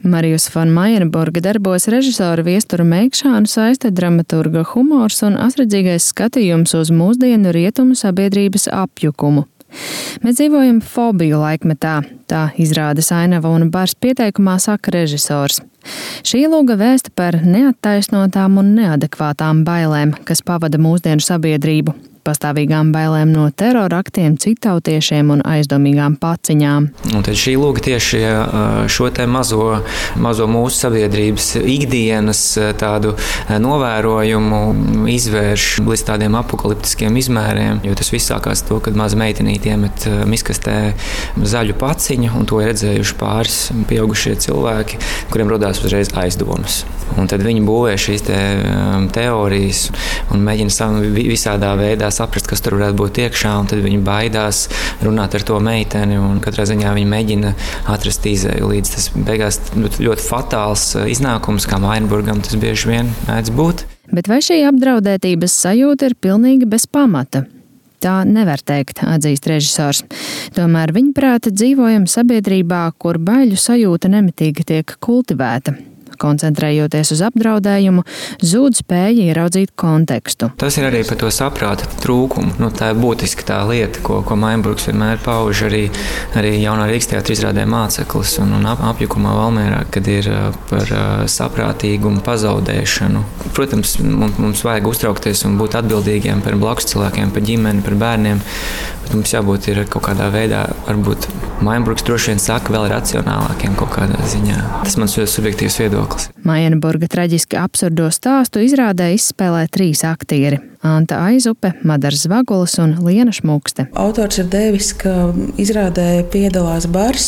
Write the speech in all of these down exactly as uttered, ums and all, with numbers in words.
Marijus von Mayenburga darbos režisora Viesturu Meikšānu saista dramaturga humors un asredzīgais skatījums uz mūsdienu rietumu sabiedrības apjukumu. Mēs dzīvojam fobiju laikmetā, tā izrādes Ainava un Bars pieteikumā saka režisors. Šī lūga vēsta par neattaisnotām un neadekvātām bailēm, kas pavada mūsdienu sabiedrību. Pastāvīgām bailēm no teroraktiem, citautiešiem un aizdomīgām paciņām. Un tad šī lūga tieši šo te mazo, mazo mūsu sabiedrības ikdienas tādu novērojumu izvērš līdz tādiem apokaliptiskiem izmēriem, jo tas viss sākās to, kad maza meitenīte iemet miskastē zaļu paciņu, un to ir redzējuši pāris pieaugušie cilvēki, kuriem rodās uzreiz aizdomas. Un tad viņi būvē šīs te teorijas un mēģina visādā veidā saprast, kas tur varētu būt iekšā, un tad viņi baidās runāt ar to meiteni, un katrā ziņā viņi mēģina atrast izēju, līdz tas beigās ļoti fatāls iznākums, kā Mayenburgam tas bieži vien mēdz būt. Bet vai šī apdraudētības sajūta ir pilnīgi bez pamata? Tā nevar teikt, atzīst režisors. Tomēr viņaprāt dzīvojam sabiedrībā, kur baiļu sajūta nemitīgi tiek kultivēta. Koncentrējoties uz apdraudējumu, zūd spēja ieraudzīt kontekstu. Tas ir arī par to saprāta trūkumu. Nu, tā ir būtiska tā lieta, ko, ko Mayenburgs vienmēr pauž arī, arī jaunā Rīgas teātra izrādē Māceklis un, un ap, apjukumā Valmierā, kad ir par saprātīgumu pazaudēšanu. Protams, mums, mums vajag uztraukties un būt atbildīgiem par blakus cilvēkiem, par ģimeni, par bērniem, bet mums jābūt ir kaut kādā veidā, varbūt Mayenburgs droši vien saka vēl racionālākiem kaut kādā ziņā. Tas mans ļoti subjektīvs viedoklis. Mayenburga traģiski absurdo stāstu izrādē izspēlē trīs aktieri – Anta Aizupe, Madars Zvagulis un Liena Šmukste. Autors ir devis, ka izrādē piedalās bars,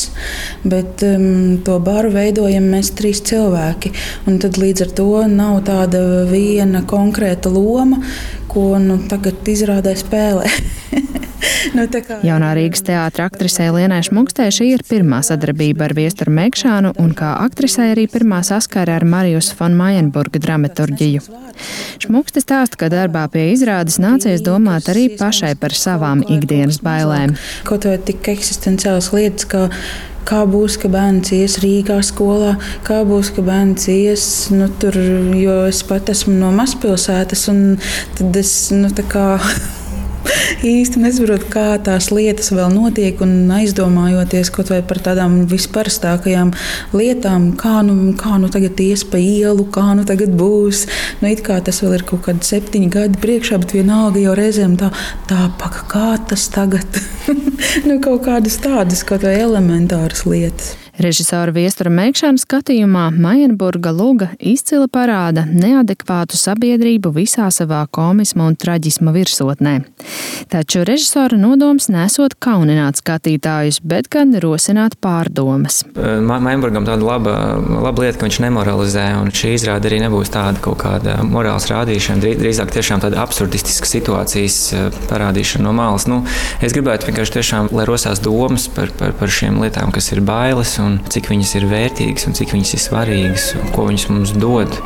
bet um, to baru veidojam mēs trīs cilvēki. Un tad līdz ar to nav tāda viena konkrēta loma, ko nu, tagad izrādē spēlē. Nu, kā... Jaunā Rīgas teātra aktrisei Lienai Šmukstei šī ir pirmā sadarbība ar Viesturu Meikšānu un kā aktrisei arī pirmā saskara ar Marijus von Mayenburga dramaturģiju. Šmukste stāsta, ka darbā pie izrādes nācies domāt arī pašai par savām ikdienas bailēm. Kaut vai tik eksistenciālas lietas, kā Kā būs, ka bērns ies Rīgā skolā, kā būs, ka bērns ies, nu, tur, jo es pat esmu no mazpilsētas, un tad es, nu, tā kā īsti nesaprotu, kā tās lietas vēl notiek, un aizdomājoties kaut vai par tādām visparastākajām lietām, kā nu, kā nu tagad ies pa ielu, kā nu tagad būs. Nu, it kā tas vēl ir kaut kādi septiņi gadi priekšā, bet vienalga jau reizēm tā, tā paka, kā tas tagad? Nu, kaut kādas tādas, kaut vai elementāras lietas. Režisora Viestura Meikšāna skatījumā Mayenburga lūga izcili parāda neadekvātu sabiedrību visā savā komisma un traģisma virsotnē. Taču režisora nodoms nesot kaunināt skatītājus, bet gan rosināt pārdomas. Mayenburgam tāda laba, laba lieta, ka viņš nemoralizē, un šī izrāde arī nebūs tāda kaut kāda morāls rādīšana, drīzāk tiešām tāda absurdistiska situācijas parādīšana no malas. Nu, es gribētu vienkārši tiešām, lai rosās domas par, par, par šiem lietām, kas ir bailes, un cik viņas ir vērtīgas un cik viņas ir svarīgas un ko viņas mums dod.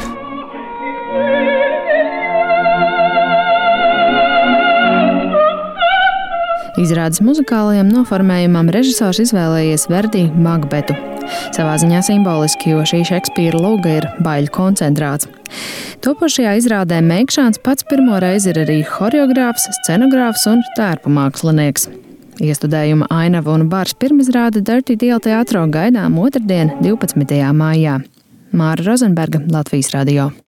Izrādes muzikālajam noformējumam režisors izvēlējies Verdi Makbetu. Savā ziņā simboliski, jo šī Šekspīra lūga ir baiļu koncentrāts. Topošajā izrādē Meikšāns pats pirmo reizi ir arī horeogrāfs, scenogrāfs un tērpu mākslinieks. Iestudējuma Ainava un Bars pirmizrāde Dirty Deal teātrā gaidām otrdien, divpadsmitajā maijā. Māra Rozenberga, Latvijas radio.